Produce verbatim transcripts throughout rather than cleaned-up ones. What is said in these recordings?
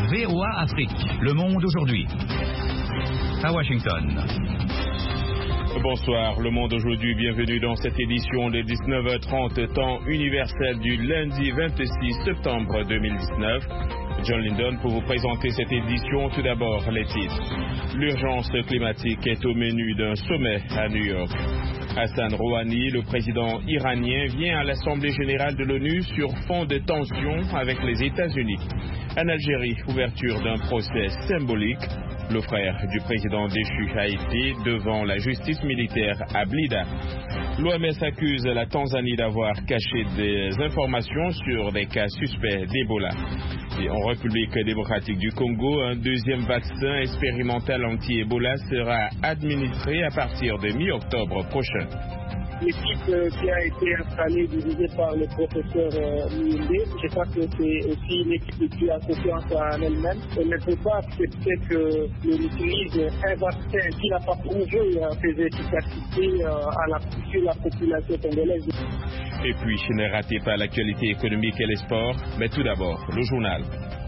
V O A Afrique. Le monde aujourd'hui. À Washington. Bonsoir, Le Monde aujourd'hui, bienvenue dans cette édition de dix-neuf heures trente, temps universel du lundi vingt-six septembre deux mille dix-neuf. John Lindon pour vous présenter cette édition. Tout d'abord, les titres. L'urgence climatique est au menu d'un sommet à New York. Hassan Rouhani, le président iranien, vient à l'Assemblée générale de l'ONU sur fond de tensions avec les États-Unis. En Algérie, ouverture d'un procès symbolique. Le frère du président déchu a été devant la justice militaire à Blida. L'O M S accuse la Tanzanie d'avoir caché des informations sur des cas suspects d'Ebola. Et en République démocratique du Congo, un deuxième vaccin expérimental anti-Ebola sera administré à partir de mi-octobre prochain. L'équipe euh, qui a été installée, dirigée par le professeur euh, Muyende, je crois que c'est aussi une équipe qui a confiance en elle-même. Elle ne peut pas accepter que l'on utilise un vaccin qui n'a pas prouvé euh, ses efficacités euh, à la, sur la population congolaise. Et puis, ne ratez pas l'actualité économique et les sports, mais tout d'abord, le journal.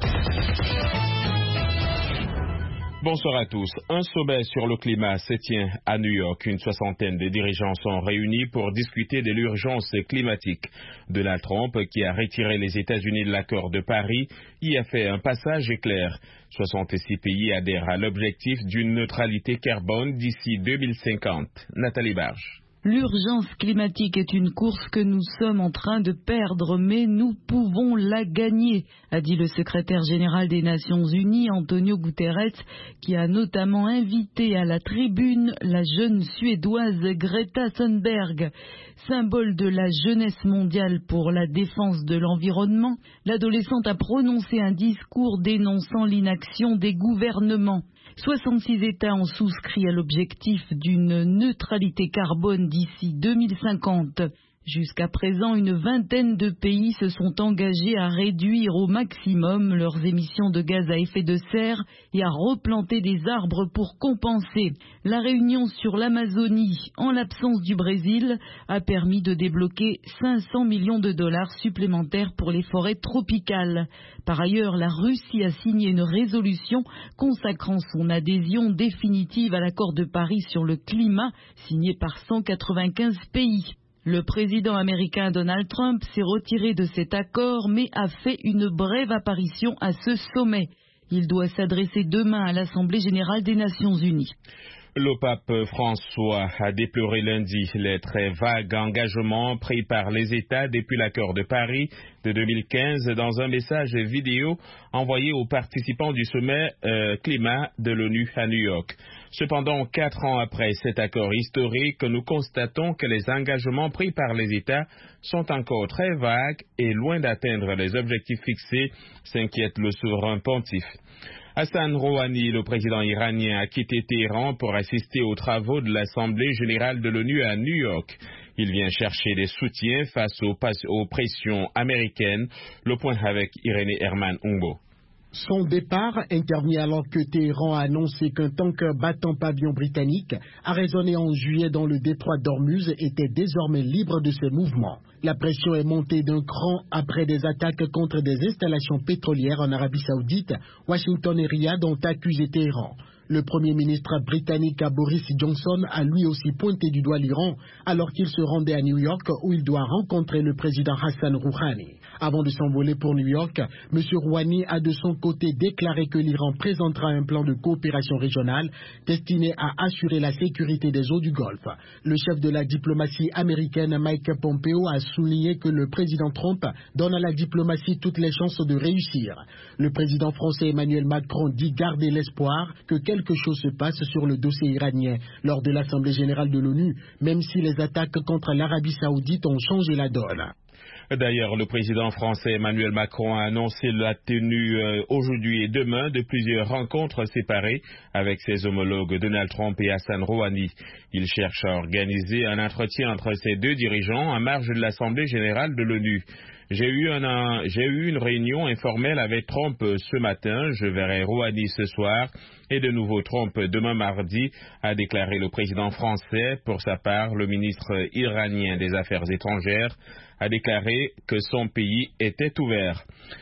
Bonsoir à tous. Un sommet sur le climat se tient à New York. Une soixantaine de dirigeants sont réunis pour discuter de l'urgence climatique. Donald Trump, qui a retiré les États-Unis de l'accord de Paris, y a fait un passage éclair. soixante-six pays adhèrent à l'objectif d'une neutralité carbone d'ici deux mille cinquante. Nathalie Barge. L'urgence climatique est une course que nous sommes en train de perdre, mais nous pouvons la gagner, a dit le secrétaire général des Nations Unies, Antonio Guterres, qui a notamment invité à la tribune la jeune Suédoise Greta Thunberg. Symbole de la jeunesse mondiale pour la défense de l'environnement, l'adolescente a prononcé un discours dénonçant l'inaction des gouvernements. soixante-six États ont souscrit à l'objectif d'une neutralité carbone d'ici deux mille cinquante. Jusqu'à présent, une vingtaine de pays se sont engagés à réduire au maximum leurs émissions de gaz à effet de serre et à replanter des arbres pour compenser. La réunion sur l'Amazonie, en l'absence du Brésil, a permis de débloquer cinq cents millions de dollars supplémentaires pour les forêts tropicales. Par ailleurs, la Russie a signé une résolution consacrant son adhésion définitive à l'accord de Paris sur le climat, signé par cent quatre-vingt-quinze pays. Le président américain Donald Trump s'est retiré de cet accord, mais a fait une brève apparition à ce sommet. Il doit s'adresser demain à l'Assemblée générale des Nations unies. Le pape François a déploré lundi les très vagues engagements pris par les États depuis l'accord de Paris de deux mille quinze dans un message vidéo envoyé aux participants du sommet euh, climat de l'ONU à New York. Cependant, quatre ans après cet accord historique, nous constatons que les engagements pris par les États sont encore très vagues et loin d'atteindre les objectifs fixés, s'inquiète le souverain pontife. Hassan Rouhani, le président iranien, a quitté Téhéran pour assister aux travaux de l'Assemblée générale de l'ONU à New York. Il vient chercher des soutiens face aux, aux pressions américaines. Le point avec Irénée Herman Umbo. Son départ intervient alors que Téhéran a annoncé qu'un tanker battant pavillon britannique, arraisonné en juillet dans le détroit d'Ormuz, était désormais libre de ses mouvements. La pression est montée d'un cran après des attaques contre des installations pétrolières en Arabie Saoudite. Washington et Riyad ont accusé Téhéran. Le Premier ministre britannique Boris Johnson a lui aussi pointé du doigt l'Iran alors qu'il se rendait à New York où il doit rencontrer le président Hassan Rouhani. Avant de s'envoler pour New York, M. Rouhani a de son côté déclaré que l'Iran présentera un plan de coopération régionale destiné à assurer la sécurité des eaux du Golfe. Le chef de la diplomatie américaine Mike Pompeo a souligné que le président Trump donne à la diplomatie toutes les chances de réussir. Le président français Emmanuel Macron dit garder l'espoir que quelque chose se passe sur le dossier iranien lors de l'Assemblée générale de l'ONU, même si les attaques contre l'Arabie saoudite ont changé la donne. D'ailleurs, le président français Emmanuel Macron a annoncé la tenue euh, aujourd'hui et demain de plusieurs rencontres séparées avec ses homologues Donald Trump et Hassan Rouhani. Il cherche à organiser un entretien entre ces deux dirigeants en marge de l'Assemblée générale de l'ONU. J'ai eu, un, un, j'ai eu une réunion informelle avec Trump ce matin. Je verrai Rouhani ce soir et de nouveau Trump demain mardi, a déclaré le président français. Pour sa part, le ministre iranien des Affaires étrangères a déclaré que son pays était ouvert.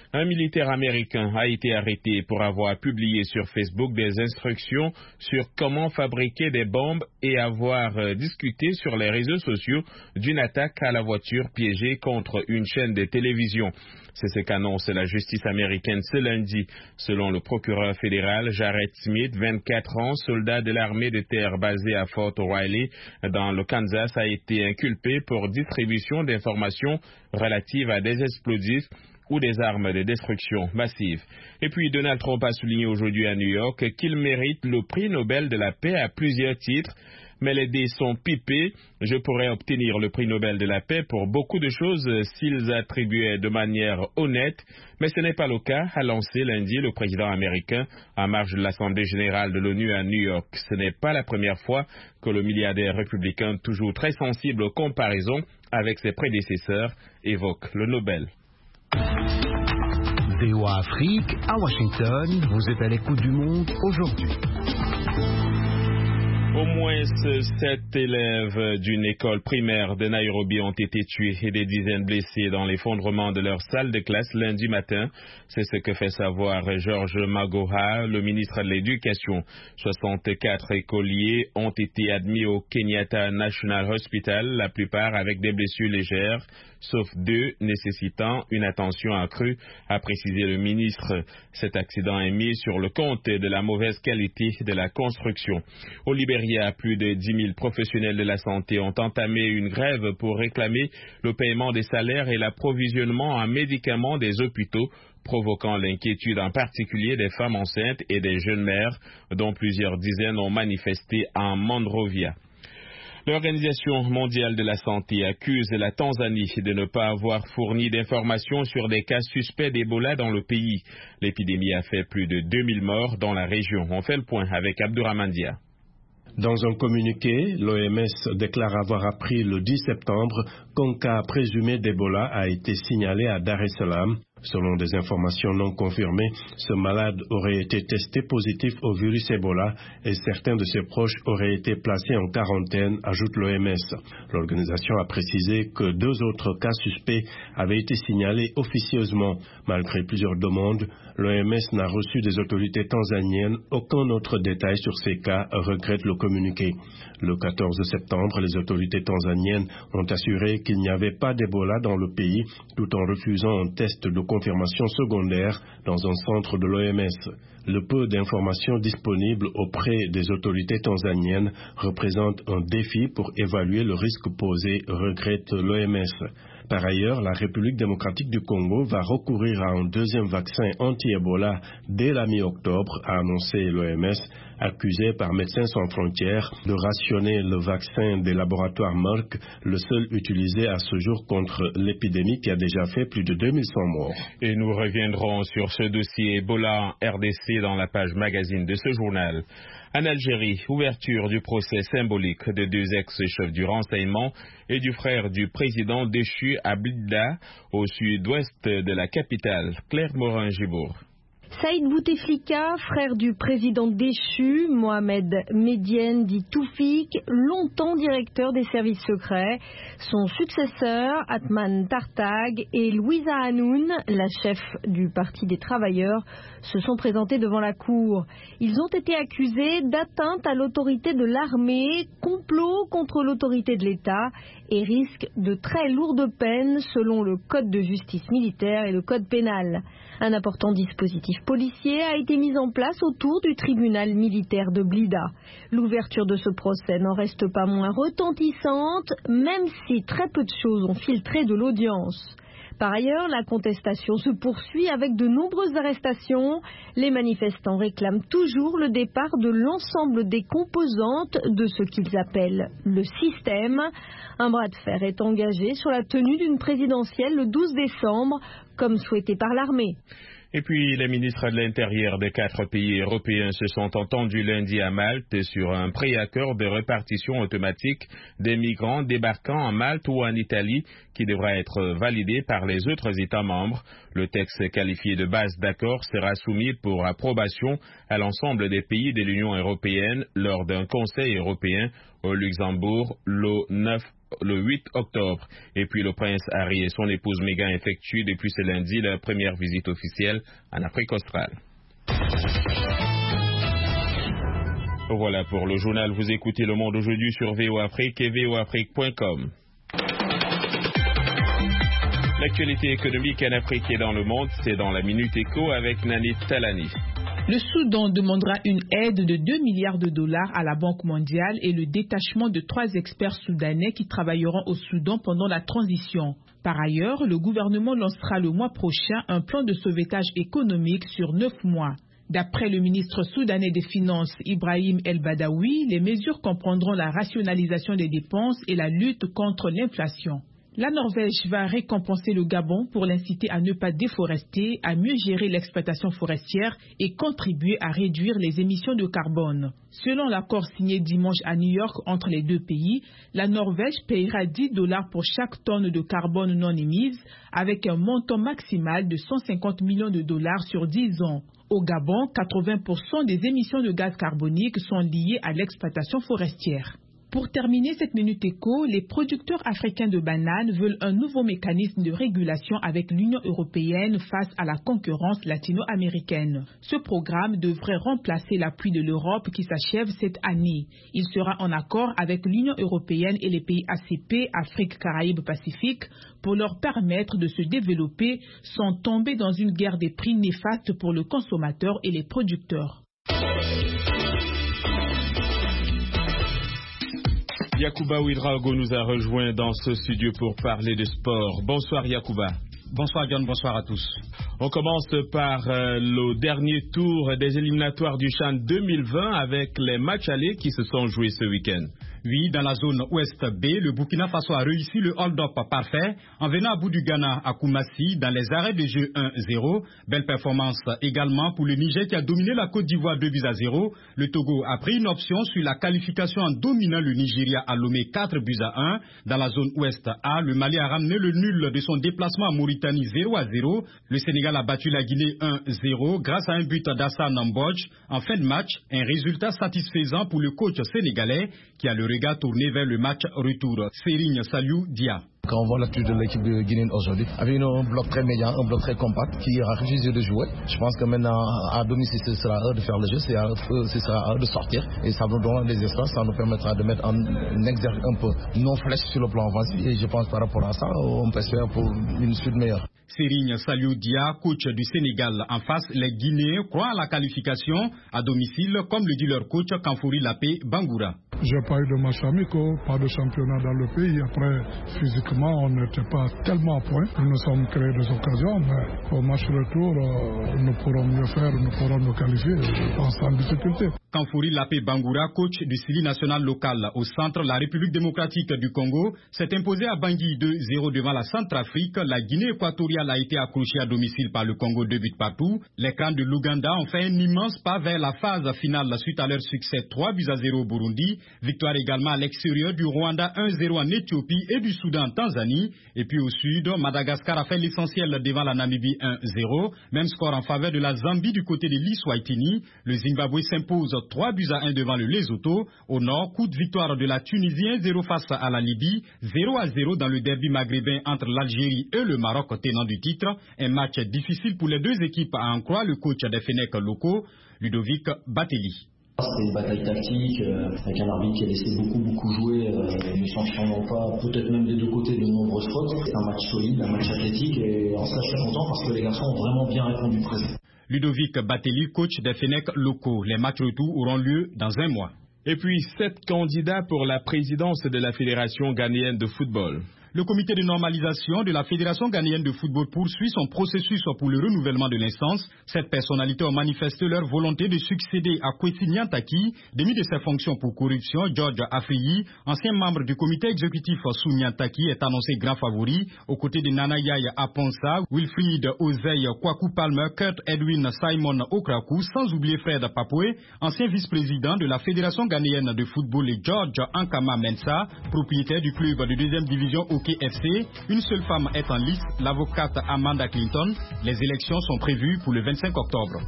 Un militaire américain a été arrêté pour avoir publié sur Facebook des instructions sur comment fabriquer des bombes et avoir euh, discuté sur les réseaux sociaux d'une attaque à la voiture piégée contre une chaîne de télévision. C'est ce qu'annonce la justice américaine ce lundi. Selon le procureur fédéral Jared Smith, vingt-quatre ans, soldat de l'armée de terre basé à Fort Riley dans le Kansas, a été inculpé pour distribution d'informations relatives à des explosifs ou des armes de destruction massive. Et puis Donald Trump a souligné aujourd'hui à New York qu'il mérite le prix Nobel de la paix à plusieurs titres. Mais les dés sont pipés. Je pourrais obtenir le prix Nobel de la paix pour beaucoup de choses s'ils attribuaient de manière honnête, mais ce n'est pas le cas, a lancé lundi le président américain en marge de l'Assemblée générale de l'ONU à New York. Ce n'est pas la première fois que le milliardaire républicain, toujours très sensible aux comparaisons avec ses prédécesseurs, évoque le Nobel. V O A Afrique, à Washington, vous êtes à l'écoute du monde aujourd'hui. Au moins sept élèves d'une école primaire de Nairobi ont été tués et des dizaines blessés dans l'effondrement de leur salle de classe lundi matin. C'est ce que fait savoir George Magoha, le ministre de l'Éducation. soixante-quatre écoliers ont été admis au Kenyatta National Hospital, la plupart avec des blessures légères, sauf deux nécessitant une attention accrue, a précisé le ministre. Cet accident est mis sur le compte de la mauvaise qualité de la construction. Au Libéria, plus de dix mille professionnels de la santé ont entamé une grève pour réclamer le paiement des salaires et l'approvisionnement en médicaments des hôpitaux, provoquant l'inquiétude en particulier des femmes enceintes et des jeunes mères, dont plusieurs dizaines ont manifesté en Monrovia. L'Organisation mondiale de la santé accuse la Tanzanie de ne pas avoir fourni d'informations sur des cas suspects d'Ebola dans le pays. L'épidémie a fait plus de deux mille morts dans la région. On fait le point avec Abdourahmane Dia. Dans un communiqué, l'O M S déclare avoir appris le dix septembre qu'un cas présumé d'Ebola a été signalé à Dar es Salaam. Selon des informations non confirmées, ce malade aurait été testé positif au virus Ebola et certains de ses proches auraient été placés en quarantaine, ajoute l'O M S. L'organisation a précisé que deux autres cas suspects avaient été signalés officieusement. Malgré plusieurs demandes, l'O M S n'a reçu des autorités tanzaniennes aucun autre détail sur ces cas, regrette le communiqué. Le quatorze septembre, les autorités tanzaniennes ont assuré qu'il n'y avait pas d'Ebola dans le pays, tout en refusant un test de confirmation secondaire dans un centre de l'O M S. Le peu d'informations disponibles auprès des autorités tanzaniennes représente un défi pour évaluer le risque posé, regrette l'O M S. Par ailleurs, la République démocratique du Congo va recourir à un deuxième vaccin anti-Ebola dès la mi-octobre, a annoncé l'O M S, accusé par Médecins sans frontières de rationner le vaccin des laboratoires Merck, le seul utilisé à ce jour contre l'épidémie qui a déjà fait plus de deux mille cent morts. Et nous reviendrons sur ce dossier Ebola en R D C dans la page magazine de ce journal. En Algérie, ouverture du procès symbolique de deux ex-chefs du renseignement et du frère du président déchu à Blida, au sud-ouest de la capitale. Claire Morin-Gibour. Saïd Bouteflika, frère du président déchu, Mohamed Medienne dit Toufik, longtemps directeur des services secrets. Son successeur, Atman Tartag, et Louisa Hanoun, la chef du Parti des travailleurs, se sont présentés devant la cour. Ils ont été accusés d'atteinte à l'autorité de l'armée, complot contre l'autorité de l'État et risquent de très lourdes peines selon le code de justice militaire et le code pénal. Un important dispositif policier a été mis en place autour du tribunal militaire de Blida. L'ouverture de ce procès n'en reste pas moins retentissante, même si très peu de choses ont filtré de l'audience. Par ailleurs, la contestation se poursuit avec de nombreuses arrestations. Les manifestants réclament toujours le départ de l'ensemble des composantes de ce qu'ils appellent le système. Un bras de fer est engagé sur la tenue d'une présidentielle le douze décembre, comme souhaité par l'armée. Et puis, les ministres de l'Intérieur des quatre pays européens se sont entendus lundi à Malte sur un pré-accord de répartition automatique des migrants débarquant en Malte ou en Italie qui devra être validé par les autres États membres. Le texte qualifié de base d'accord sera soumis pour approbation à l'ensemble des pays de l'Union européenne lors d'un Conseil européen au Luxembourg le neuf le huit octobre. Et puis le prince Harry et son épouse Meghan effectuent depuis ce lundi leur première visite officielle en Afrique australe. Voilà pour le journal. Vous écoutez Le Monde aujourd'hui sur V O Afrique et V O Afrique point com. L'actualité économique en Afrique et dans le monde, c'est dans la Minute Éco avec Nanit Talani. Le Soudan demandera une aide de deux milliards de dollars à la Banque mondiale et le détachement de trois experts soudanais qui travailleront au Soudan pendant la transition. Par ailleurs, le gouvernement lancera le mois prochain un plan de sauvetage économique sur neuf mois. D'après le ministre soudanais des Finances, Ibrahim El-Badawi, les mesures comprendront la rationalisation des dépenses et la lutte contre l'inflation. La Norvège va récompenser le Gabon pour l'inciter à ne pas déforester, à mieux gérer l'exploitation forestière et contribuer à réduire les émissions de carbone. Selon l'accord signé dimanche à New York entre les deux pays, la Norvège payera dix dollars pour chaque tonne de carbone non émise, avec un montant maximal de cent cinquante millions de dollars sur dix ans. Au Gabon, quatre-vingts pour cent des émissions de gaz carbonique sont liées à l'exploitation forestière. Pour terminer cette Minute Éco, les producteurs africains de bananes veulent un nouveau mécanisme de régulation avec l'Union européenne face à la concurrence latino-américaine. Ce programme devrait remplacer l'appui de l'Europe qui s'achève cette année. Il sera en accord avec l'Union européenne et les pays A C P, Afrique, Caraïbes, Pacifique, pour leur permettre de se développer sans tomber dans une guerre des prix néfaste pour le consommateur et les producteurs. Yacouba Ouedraogo nous a rejoint dans ce studio pour parler de sport. Bonsoir Yacouba. Bonsoir John, bonsoir à tous. On commence par euh, le dernier tour des éliminatoires du CHAN deux mille vingt avec les matchs allés qui se sont joués ce week-end. Oui, dans la zone Ouest B, le Burkina Faso a réussi le hold-up parfait en venant à bout du Ghana à Koumassi dans les arrêts de jeu un zéro. Belle performance également pour le Niger qui a dominé la Côte d'Ivoire deux buts à zéro. Le Togo a pris une option sur la qualification en dominant le Nigeria à Lomé quatre buts à un. Dans la zone Ouest A, le Mali a ramené le nul de son déplacement à Mauritanie zéro à zéro. Le Sénégal a battu la Guinée un zéro grâce à un but d'Hassan Mbodj. En fin de match, un résultat satisfaisant pour le coach sénégalais qui a le regard tourné vers le match retour. Serigne Saliou Dia. Quand on voit l'attitude de l'équipe de Guinée aujourd'hui, avec un bloc très médian, un bloc très compact qui a refusé de jouer. Je pense que maintenant, à domicile, ce sera à eux de faire le jeu, ce sera à eux de sortir. Et ça nous donne des espaces, ça nous permettra de mettre en exergue un peu nos flèches sur le plan offensif. Et je pense par rapport à ça, on peut se faire pour une suite meilleure. Serigne Saliou Dia, coach du Sénégal. En face, les Guinéens croient à la qualification à domicile, comme le dit leur coach Kanfouri Lapé Bangoura. J'ai pas eu de match amicaux, pas de championnat dans le pays. Après, physiquement, on n'était pas tellement à point. Nous nous sommes créés des occasions, mais au match retour, euh, nous pourrons mieux faire, nous pourrons nous qualifier, je pense, sans difficulté. Kanfouri Lapé Bangoura, coach du Sili national local au centre, la République démocratique du Congo, s'est imposé à Bangui deux zéro devant la Centrafrique. La Guinée équatoriale a été accrochée à domicile par le Congo deux buts partout. Les clans de l'Ouganda ont fait un immense pas vers la phase finale suite à leur succès trois buts à zéro au Burundi. Victoire également à l'extérieur du Rwanda un zéro en Éthiopie et du Soudan en Tanzanie. Et puis au sud, Madagascar a fait l'essentiel devant la Namibie un zéro. Même score en faveur de la Zambie du côté de l'Iswaitini. Le Zimbabwe s'impose trois buts à un devant le Lesotho. Au nord, coup de victoire de la Tunisie un zéro face à la Libye. zéro à zéro dans le derby maghrébin entre l'Algérie et le Maroc tenant du titre. Un match difficile pour les deux équipes à en croire le coach des Fennecs locaux, Ludovic Batelli. C'était une bataille tactique euh, avec un arbitre qui a laissé beaucoup beaucoup jouer, euh, ne sanctionnant pas, peut-être même des deux côtés, de nombreuses fautes. C'est un match solide, un match athlétique et en ça je suis content parce que les garçons ont vraiment bien répondu présent. Ludovic Batelli, coach des Fennecs locaux. Les matchs retour auront lieu dans un mois. Et puis, sept candidats pour la présidence de la Fédération ghanéenne de football. Le comité de normalisation de la Fédération ghanéenne de football poursuit son processus pour le renouvellement de l'instance. Cette personnalité a manifesté leur volonté de succéder à Kwesi Nyantaki, démis de ses fonctions pour corruption. George Afriyi, ancien membre du comité exécutif sous Nyantaki, est annoncé grand favori, aux côtés de Nana Yaya Aponsa, Wilfried Ozei Kwaku Palmer, Kurt Edwin Simon Okraku, sans oublier Fred Papoué, ancien vice-président de la Fédération ghanéenne de football, et George Ankama Mensa, propriétaire du club de deuxième division au F C. Une seule femme est en lice, l'avocate Amanda Clinton. Les élections sont prévues pour le vingt-cinq octobre.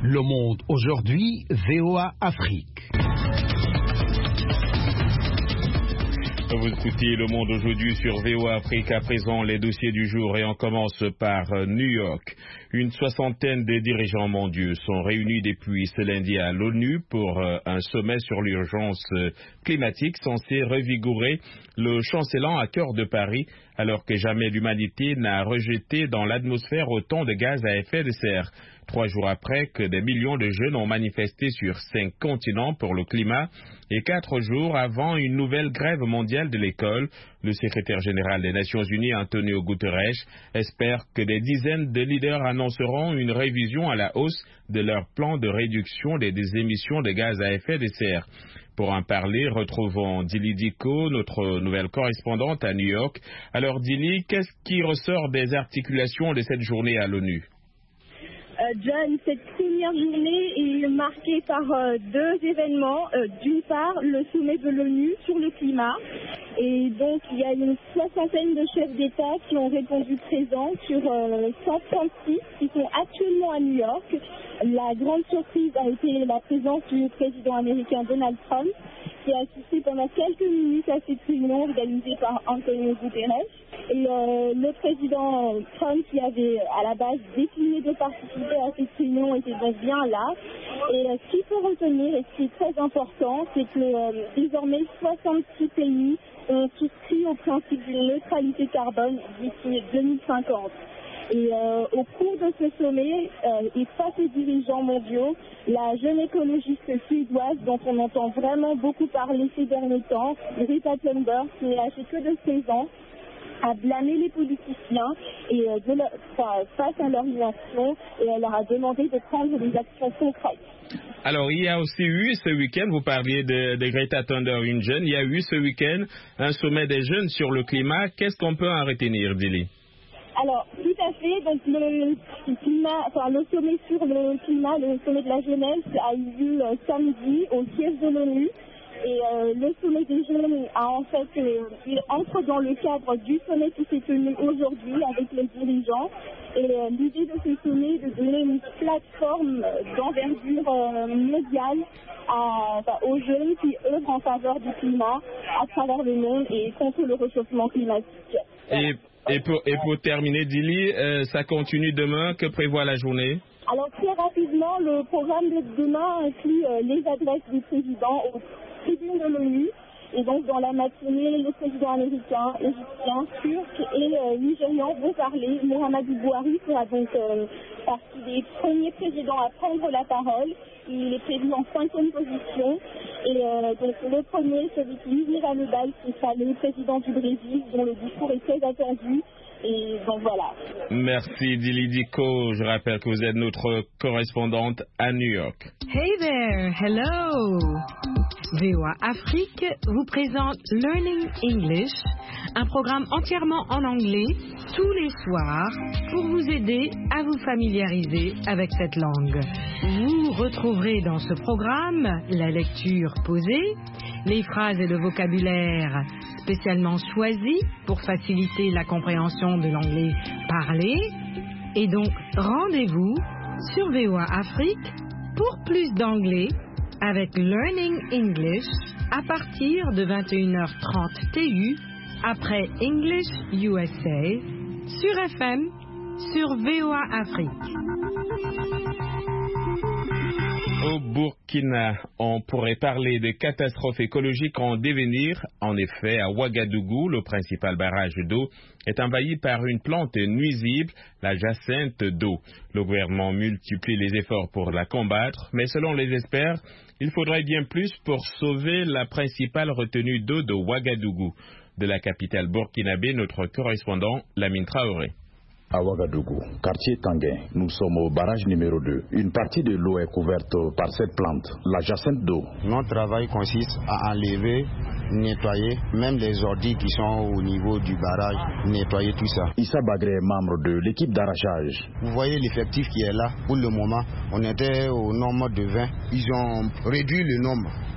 Le Monde aujourd'hui, V O A Afrique. Vous écoutez Le Monde aujourd'hui sur V O A Afrique. À présent, les dossiers du jour et on commence par New York. Une soixantaine de dirigeants mondiaux sont réunis depuis ce lundi à l'ONU pour un sommet sur l'urgence climatique censé revigorer le chancelant à cœur de Paris, alors que jamais l'humanité n'a rejeté dans l'atmosphère autant de gaz à effet de serre. Trois jours après que des millions de jeunes ont manifesté sur cinq continents pour le climat et quatre jours avant une nouvelle grève mondiale de l'école, le secrétaire général des Nations Unies, Antonio Guterres, espère que des dizaines de leaders annonceront une révision à la hausse de leur plan de réduction des émissions de gaz à effet de serre. Pour en parler, retrouvons Dili Diko, notre nouvelle correspondante à New York. Alors Dili, qu'est-ce qui ressort des articulations de cette journée à l'ONU ? Euh, John, cette première journée est marquée par euh, deux événements. Euh, D'une part, le sommet de l'ONU sur le climat. Et donc, il y a une soixantaine de chefs d'État qui ont répondu présents sur euh, cent trente-six qui sont actuellement à New York. La grande surprise a été la présence du président américain Donald Trump, qui a assisté pendant quelques minutes à cette réunion organisée par Antonio Guterres. Et euh, le président Trump, qui avait à la base décliné de participer à cette réunion, était donc bien là. Et euh, ce qu'il faut retenir, et ce qui est très important, c'est que euh, désormais soixante-six pays ont souscrit au principe d'une neutralité carbone d'ici deux mille cinquante. Et euh, au cours de ce sommet, euh, et face aux dirigeants mondiaux, la jeune écologiste suédoise dont on entend vraiment beaucoup parler ces derniers temps, Greta Thunberg, qui n'est âgée que de seize ans, a blâmé les politiciens et, euh, de leur, enfin, face à leur inaction, et elle leur a demandé de prendre des actions concrètes. Alors, il y a aussi eu ce week-end, vous parliez de, de Greta Thunberg, une jeune, il y a eu ce week-end un sommet des jeunes sur le climat. Qu'est-ce qu'on peut en retenir, Dili ? Alors, tout à fait. Donc, le, climat, enfin, le sommet sur le climat, le sommet de la jeunesse, a eu lieu euh, samedi au siège de l'ONU. Et euh, le sommet des jeunes a en fait, euh, il entre dans le cadre du sommet qui s'est tenu aujourd'hui avec les dirigeants. Et euh, l'idée de ce sommet est de donner une plateforme d'envergure euh, mondiale à, enfin, aux jeunes qui œuvrent en faveur du climat à travers le monde et contre le réchauffement climatique. Et, et, pour, et pour terminer, Dili, euh, ça continue demain. Que prévoit la journée ? Alors très rapidement, le programme de demain inclut euh, les adresses du président aux tribunes de l'ONU. Et donc dans la matinée, les présidents américains, égyptiens, turcs et euh, nigérians vont parler. Muhammadu Buhari sera donc euh, partie des premiers présidents à prendre la parole. Il est prévu en cinquième position. Et euh, donc le premier, celui qui ouvrira le bal, ce sera le président du Brésil, dont le discours est très attendu. Et donc voilà. Merci Dili Diko. Je rappelle que vous êtes notre correspondante à New York. Hey there, hello. V O A Afrique vous présente Learning English, un programme entièrement en anglais tous les soirs pour vous aider à vous familiariser avec cette langue. Vous retrouverez dans ce programme la lecture posée, les phrases et le vocabulaire spécialement choisis pour faciliter la compréhension de l'anglais parlé. Et donc, rendez-vous sur V O A Afrique pour plus d'anglais avec Learning English à partir de vingt et une heures trente T U après English U S A sur F M sur V O A Afrique. Au Burkina, on pourrait parler de catastrophes écologiques en devenir. En effet, à Ouagadougou, le principal barrage d'eau est envahi par une plante nuisible, la jacinthe d'eau. Le gouvernement multiplie les efforts pour la combattre, mais selon les experts, il faudrait bien plus pour sauver la principale retenue d'eau de Ouagadougou. De la capitale burkinabé, notre correspondant, Lamine Traoré. À Ouagadougou, quartier Tanguin, nous sommes au barrage numéro deux. Une partie de l'eau est couverte par cette plante, la jacinthe d'eau. Notre travail consiste à enlever, nettoyer, même les ordures qui sont au niveau du barrage, nettoyer tout ça. Issa Bagré est membre de l'équipe d'arrachage. Vous voyez l'effectif qui est là. Pour le moment, on était au nombre de vingt. Ils ont réduit le nombre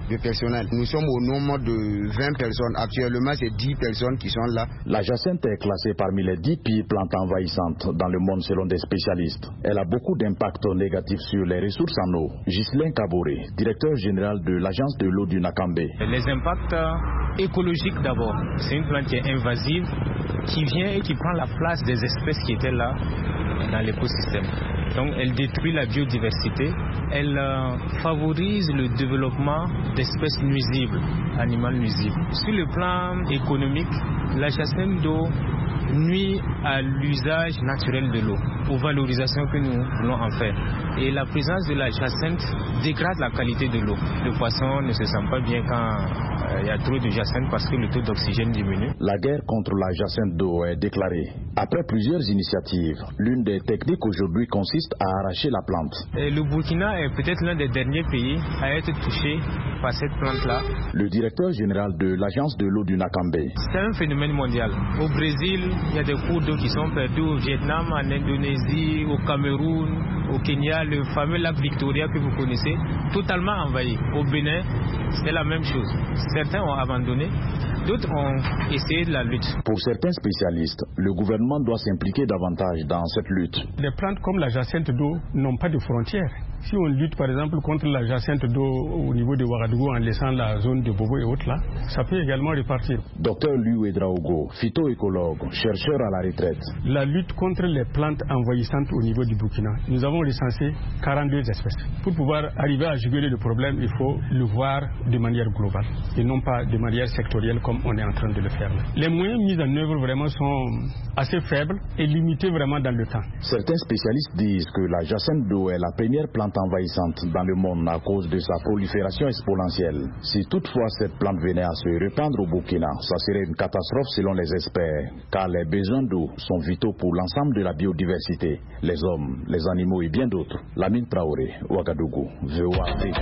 de personnel. Nous sommes au nombre de vingt personnes. Actuellement, c'est dix personnes qui sont là. La jacinthe est classée parmi les dix pires plantes envahissantes dans le monde selon des spécialistes. Elle a beaucoup d'impact négatifs sur les ressources en eau. Ghislain Kaboré, directeur général de l'agence de l'eau du Nakambe. Les impacts écologiques d'abord. C'est une plante qui est invasive, qui vient et qui prend la place des espèces qui étaient là dans l'écosystème. Donc elle détruit la biodiversité, elle euh, favorise le développement d'espèces nuisibles, animales nuisibles. Sur le plan économique, la jacinthe d'eau nuit à l'usage naturel de l'eau, aux valorisations que nous voulons en faire. Et la présence de la jacinthe dégrade la qualité de l'eau. Le poisson ne se sent pas bien quand il euh, y a trop de jacinthe parce que le taux d'oxygène diminue. La guerre contre la jacinthe d'eau est déclarée. Après plusieurs initiatives, l'une des techniques aujourd'hui consiste à arracher la plante. Et le Burkina est peut-être l'un des derniers pays à être touché par cette plante-là. Le directeur général de l'agence de l'eau du Nakambe. C'est un phénomène mondial. Au Brésil, il y a des cours d'eau qui sont perdus, au Vietnam, en Indonésie, au Cameroun, au Kenya, le fameux lac Victoria que vous connaissez, totalement envahi. Au Bénin, c'est la même chose. Certains ont abandonné, d'autres ont essayé de la lutte. Pour certains spécialistes, le gouvernement doit s'impliquer davantage dans cette lutte. Les plantes comme la jacinthe d'eau n'ont pas de frontières. Si on lutte par exemple contre la jacinthe d'eau au niveau de Ouagadougou en laissant la zone de Bobo et autres là, ça peut également repartir. Docteur Liu Edraogo, phytoécologue, chercheur à la retraite. La lutte contre les plantes envahissantes au niveau du Burkina, nous avons recensé quarante-deux espèces. Pour pouvoir arriver à juguler le problème, il faut le voir de manière globale et non pas de manière sectorielle comme on est en train de le faire là. Les moyens mis en œuvre vraiment sont assez faibles et limités vraiment dans le temps. Certains spécialistes disent que la jacinthe d'eau est la première plante envahissante dans le monde à cause de sa prolifération exponentielle. Si toutefois cette plante venait à se répandre au Burkina, ça serait une catastrophe selon les experts, car les besoins d'eau sont vitaux pour l'ensemble de la biodiversité, les hommes, les animaux et bien d'autres. Lamine Traoré, Ouagadougou, V O A Afrique.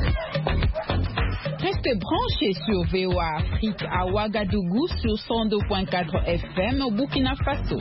Restez branchés sur V O A Afrique à Ouagadougou sur cent deux point quatre F M au Burkina Faso.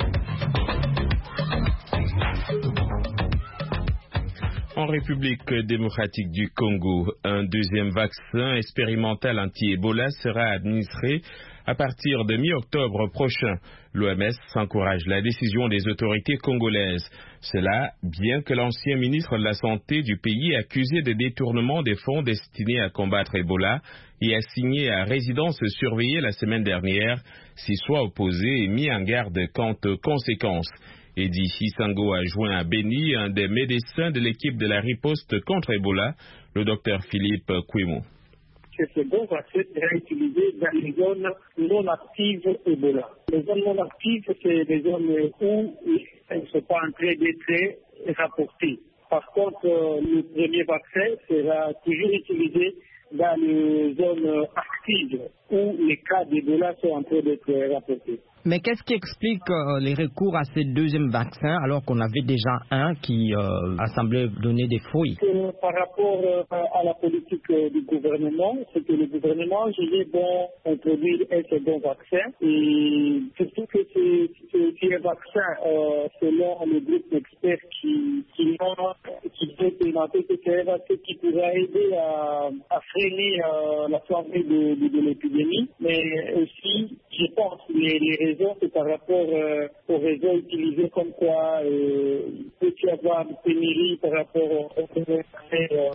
En République démocratique du Congo, un deuxième vaccin expérimental anti-Ebola sera administré à partir de mi-octobre prochain. L'O M S encourage la décision des autorités congolaises. Cela, bien que l'ancien ministre de la Santé du pays accusé de détournement des fonds destinés à combattre Ebola et assigné à résidence surveillée la semaine dernière, s'y soit opposé et mis en garde quant aux conséquences. Edi Isango a joint à Beni un des médecins de l'équipe de la riposte contre Ebola, le docteur Philippe Kouimou. Ce second vaccin sera utilisé dans les zones non actives Ebola. Les zones non actives, c'est les zones où elles ne sont pas en train d'être rapportées. Par contre, le premier vaccin sera toujours utilisé dans les zones actives où les cas d'Ebola sont en train d'être rapportés. Mais qu'est-ce qui explique euh, les recours à ce deuxième vaccin alors qu'on avait déjà un qui euh, a semblé donner des fruits? euh, Par rapport euh, à la politique euh, du gouvernement, c'est que le gouvernement jugeait bon introduire un second vaccin et surtout que c'est, c'est, c'est un vaccin euh, selon le groupe d'experts qui, qui ont qui ont expérimenté que c'est un vaccin qui pourra aider à, à freiner euh, la flambée de, de, de l'épidémie, mais aussi je pense les, les raisons, c'est par rapport euh, aux réseaux utilisés comme quoi euh, il peut y avoir une pénurie par rapport aux vaccins. Euh,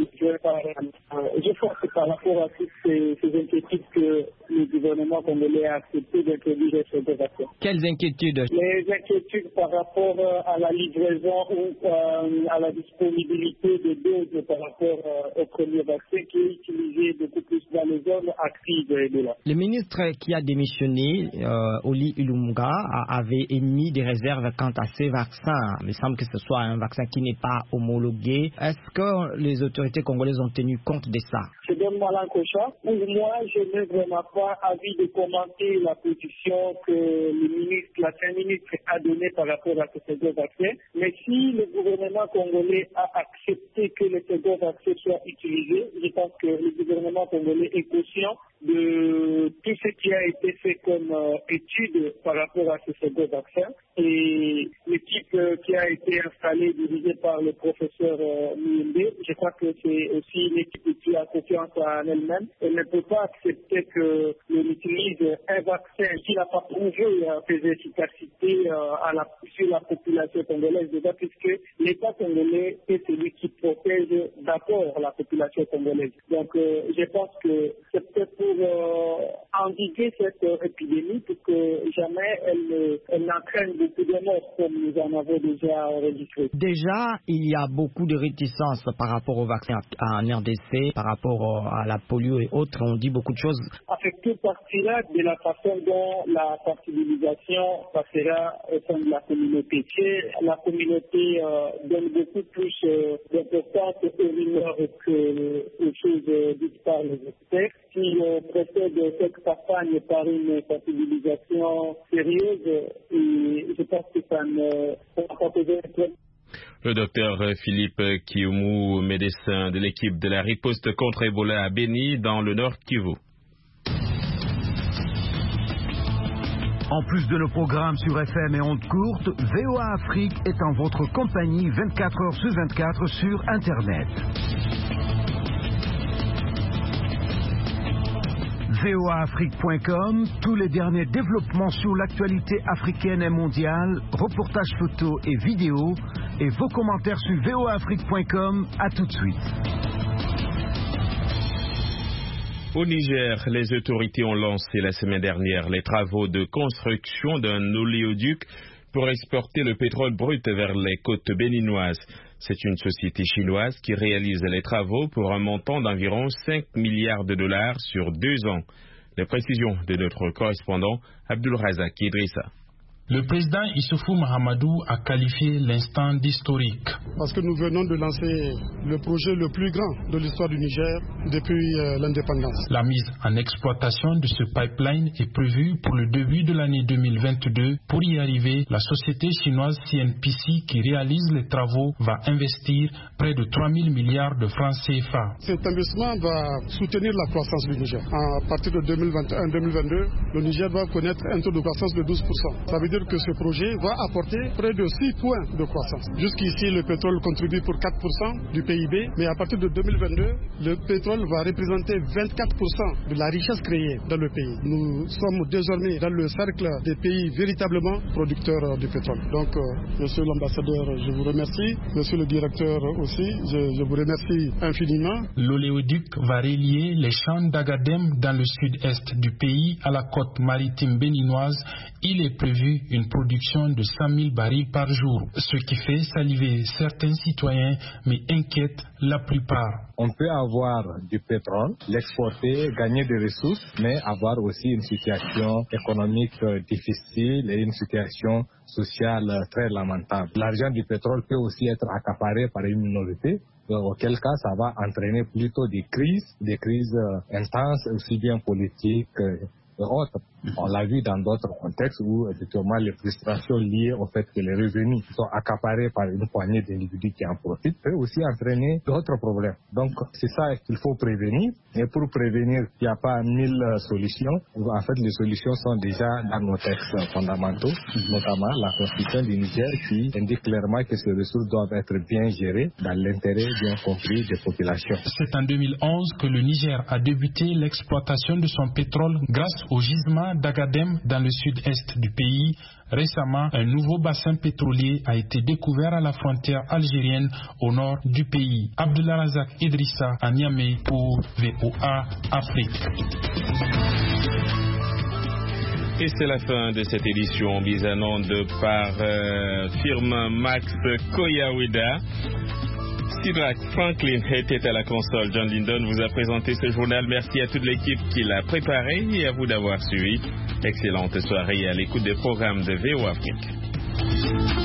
je pense que par rapport à toutes ces, ces inquiétudes que le gouvernement congolais a accepté d'introduire ce vaccin. Quelles inquiétudes? Les inquiétudes par rapport à la livraison ou euh, à la disponibilité de doses par rapport euh, au premier vaccin qui est utilisé beaucoup plus dans les zones actives de là. Le ministre qui a démissionné, euh, Oli Ilunga, avait émis des réserves quant à ces vaccins. Il semble que ce soit un vaccin qui n'est pas homologué. Est-ce que les autorités congolaises ont tenu compte de ça? Je donne Malankocha. Pour moi, je n'ai vraiment pas envie de commenter la position que le ministre, l'ancien ministre a donnée par rapport à ce second vaccin. Mais si le gouvernement congolais a accepté que le second vaccin soit utilisé, je pense que le gouvernement congolais est conscient de tout ce qui a été fait comme euh, étude par rapport à ce second vaccin. Et l'équipe euh, qui a été installée, dirigée par le professeur euh, Muyembe, je crois que c'est aussi une équipe qui a confiance en elle-même. Elle ne peut pas accepter que l'on utilise un vaccin qui n'a pas prouvé euh, ses efficacités euh, à la, sur la population congolaise, déjà, puisque l'État congolais est celui qui protège d'abord la population congolaise. Donc, euh, je pense que c'est peut-être pour euh, endiguer cette euh, épidémie pour que jamais elle, elle n'entraîne beaucoup de morts comme nous en avons déjà enregistré. Déjà, il y a beaucoup de réticences par rapport au vaccin en R D C, par rapport à la polio et autres. On dit beaucoup de choses. Avec tout partira de la façon dont la sensibilisation passera au sein de la communauté. La communauté euh, donne beaucoup plus euh, d'importance aux rumeurs que aux choses euh, dites par les experts. Si on procède cette campagne par une sensibilisation sérieuse, et je pense que ça ne va pas poser un problème. Le docteur Philippe Kioumu, médecin de l'équipe de la riposte contre Ebola à Béni, dans le Nord Kivu. En plus de nos programmes sur F M et ondes courtes, V O A Afrique est en votre compagnie vingt-quatre heures sur vingt-quatre sur Internet. V O A Afrique point com, tous les derniers développements sur l'actualité africaine et mondiale, reportages photos et vidéos, et vos commentaires sur V O A Afrique point com. À tout de suite. Au Niger, les autorités ont lancé la semaine dernière les travaux de construction d'un oléoduc pour exporter le pétrole brut vers les côtes béninoises. C'est une société chinoise qui réalise les travaux pour un montant d'environ cinq milliards de dollars sur deux ans. Les précisions de notre correspondant Abdul Razak Idrissa. Le président Issoufou Mahamadou a qualifié l'instant d'historique. Parce que nous venons de lancer le projet le plus grand de l'histoire du Niger depuis euh, l'indépendance. La mise en exploitation de ce pipeline est prévue pour le début de l'année deux mille vingt-deux. Pour y arriver, la société chinoise C N P C qui réalise les travaux va investir près de trois mille milliards de francs C F A. Cet investissement va soutenir la croissance du Niger. À partir de deux mille vingt et un deux mille vingt-deux, le Niger va connaître un taux de croissance de douze pour cent. Ça veut dire que ce projet va apporter près de six points de croissance. Jusqu'ici, le pétrole contribue pour quatre pour cent du P I B, mais à partir de deux mille vingt-deux, le pétrole va représenter vingt-quatre pour cent de la richesse créée dans le pays. Nous sommes désormais dans le cercle des pays véritablement producteurs de pétrole. Donc, euh, monsieur l'ambassadeur, je vous remercie. Monsieur le directeur aussi, je, je vous remercie infiniment. L'oléoduc va relier les champs d'Agadem dans le sud-est du pays à la côte maritime béninoise. Il est prévu une production de cent mille barils par jour, ce qui fait saliver certains citoyens, mais inquiète la plupart. On peut avoir du pétrole, l'exporter, gagner des ressources, mais avoir aussi une situation économique difficile et une situation sociale très lamentable. L'argent du pétrole peut aussi être accaparé par une minorité, auquel cas ça va entraîner plutôt des crises, des crises intenses, aussi bien politiques et autres. On l'a vu dans d'autres contextes où effectivement les frustrations liées au fait que les revenus sont accaparés par une poignée d'individus qui en profitent peut aussi entraîner d'autres problèmes. Donc c'est ça qu'il faut prévenir. Et pour prévenir, il n'y a pas mille solutions. En fait, les solutions sont déjà dans nos textes fondamentaux, notamment la Constitution du Niger qui indique clairement que ces ressources doivent être bien gérées dans l'intérêt bien compris des populations. C'est en deux mille onze que le Niger a débuté l'exploitation de son pétrole grâce au gisement d'Agadem dans le sud-est du pays. Récemment, un nouveau bassin pétrolier a été découvert à la frontière algérienne au nord du pays. Abdullah Razak Idrissa à Niamey pour V O A Afrique. Et c'est la fin de cette édition mise en onde par euh, firme Max Koyawida. Sidrak Franklin était à la console. John Lindon vous a présenté ce journal. Merci à toute l'équipe qui l'a préparé et à vous d'avoir suivi. Excellente soirée à l'écoute des programmes de V O A Afrique.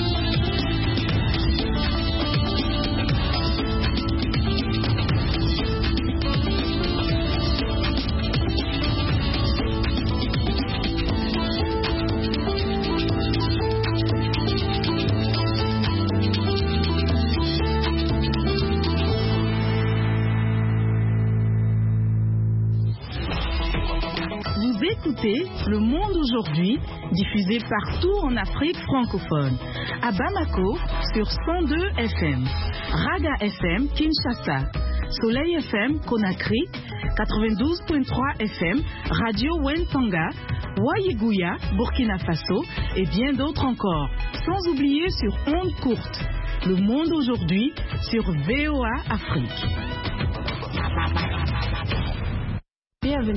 Vous écoutez Le Monde aujourd'hui, diffusé partout en Afrique francophone. À Bamako, sur cent deux F M. Raga F M, Kinshasa. Soleil F M, Conakry. quatre-vingt-douze virgule trois F M, Radio Wentanga. Wayiguya, Burkina Faso. Et bien d'autres encore. Sans oublier sur ondes courtes. Le Monde aujourd'hui, sur V O A Afrique.